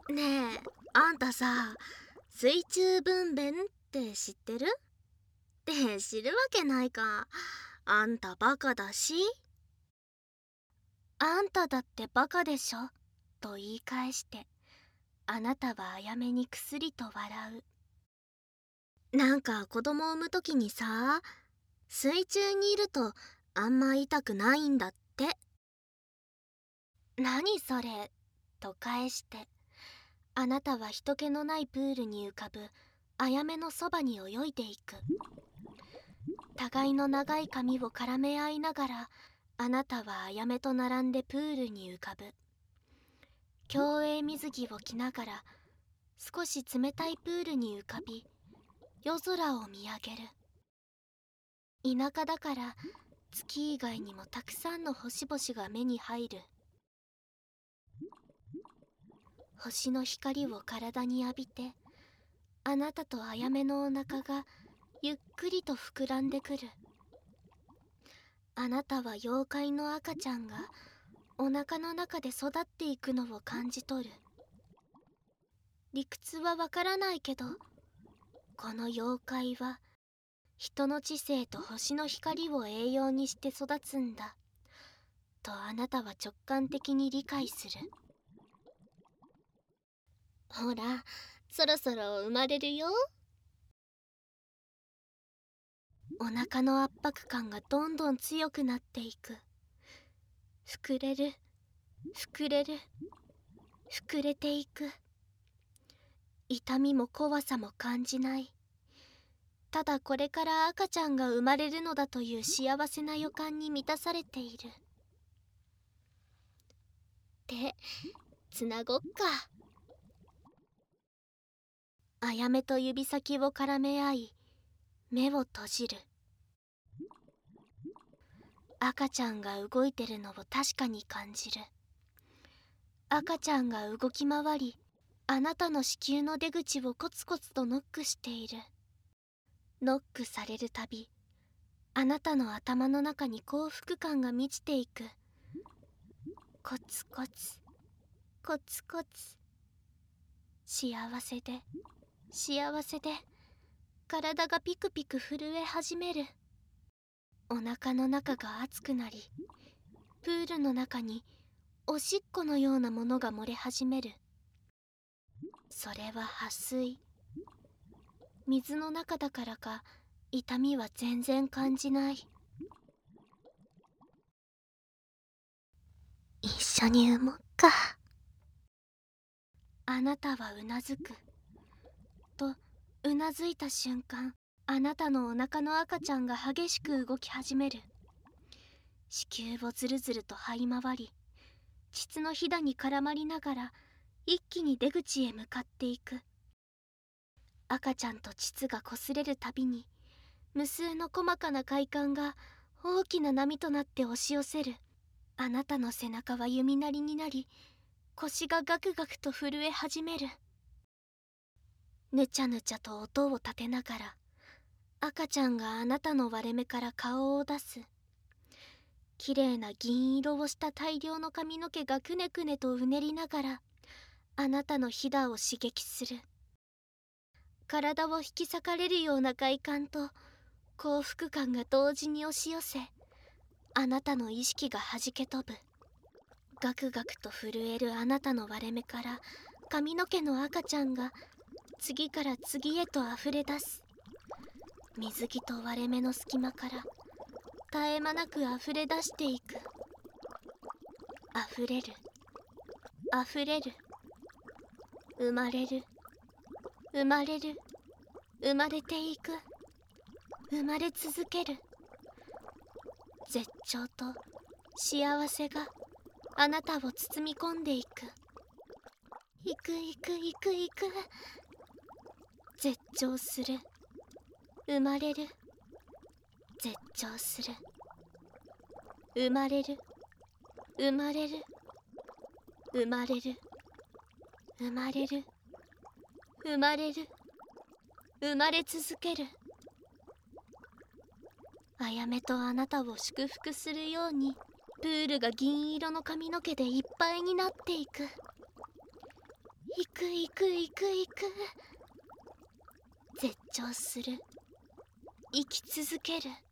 ねえ、あんたさ、水中分娩って知ってる？って知るわけないか。あんたバカだし。あんただってバカでしょと言い返して、あなたはあやめにくすりと笑う。なんか子供産むときにさ、水中にいるとあんま痛くないんだって。何それと返して、あなたは人気のないプールに浮かぶあやめのそばに泳いでいく。互いの長い髪を絡め合いながら、あなたはあやめと並んでプールに浮かぶ。競泳水着を着ながら少し冷たいプールに浮かび、夜空を見上げる。田舎だから月以外にもたくさんの星々が目に入る。星の光を体に浴びて、あなたとあやめのお腹がゆっくりと膨らんでくる。あなたは妖怪の赤ちゃんがお腹の中で育っていくのを感じ取る。理屈はわからないけど、この妖怪は人の知性と星の光を栄養にして育つんだとあなたは直感的に理解する。ほら、そろそろ生まれるよ。お腹の圧迫感がどんどん強くなっていく。膨れる、膨れる、膨れていく。痛みも怖さも感じない。ただこれから赤ちゃんが生まれるのだという幸せな予感に満たされている。で、つなごっか。あやめと指先を絡め合い、目を閉じる。赤ちゃんが動いてるのを確かに感じる。赤ちゃんが動き回り、あなたの子宮の出口をコツコツとノックしている。ノックされるたび、あなたの頭の中に幸福感が満ちていく。コツコツ、コツコツ。幸せで、幸せで、体がピクピク震え始める。お腹の中が熱くなり、プールの中におしっこのようなものが漏れ始める。それは破水。水の中だからか痛みは全然感じない。一緒に産もっか。あなたはうなずく。とうなずいた瞬間、あなたのお腹の赤ちゃんが激しく動き始める。子宮をずるずると這い回り、膣のひだに絡まりながら一気に出口へ向かっていく。赤ちゃんと膣が擦れるたびに、無数の細かな快感が大きな波となって押し寄せる。あなたの背中は弓なりになり、腰がガクガクと震え始める。ぬちゃぬちゃと音を立てながら、赤ちゃんがあなたの割れ目から顔を出す。きれいな銀色をした大量の髪の毛がくねくねとうねりながら、あなたのひだを刺激する。体を引き裂かれるような快感と幸福感が同時に押し寄せ、あなたの意識がはじけ飛ぶ。ガクガクと震えるあなたの割れ目から髪の毛の赤ちゃんが次から次へと溢れ出す。水着と割れ目の隙間から絶え間なく溢れ出していく。溢れる、溢れる。生まれる、生まれる、生まれていく。生まれ続ける。絶頂と幸せがあなたを包み込んでいく。いくいくいくいく。絶頂する。生まれる。絶頂する。生まれる。生まれる。生まれる。生まれる。生まれる。生まれ続ける。あやめとあなたを祝福するように、プールが銀色の髪の毛でいっぱいになっていく。 行く行く行く行く。絶頂する。生き続ける。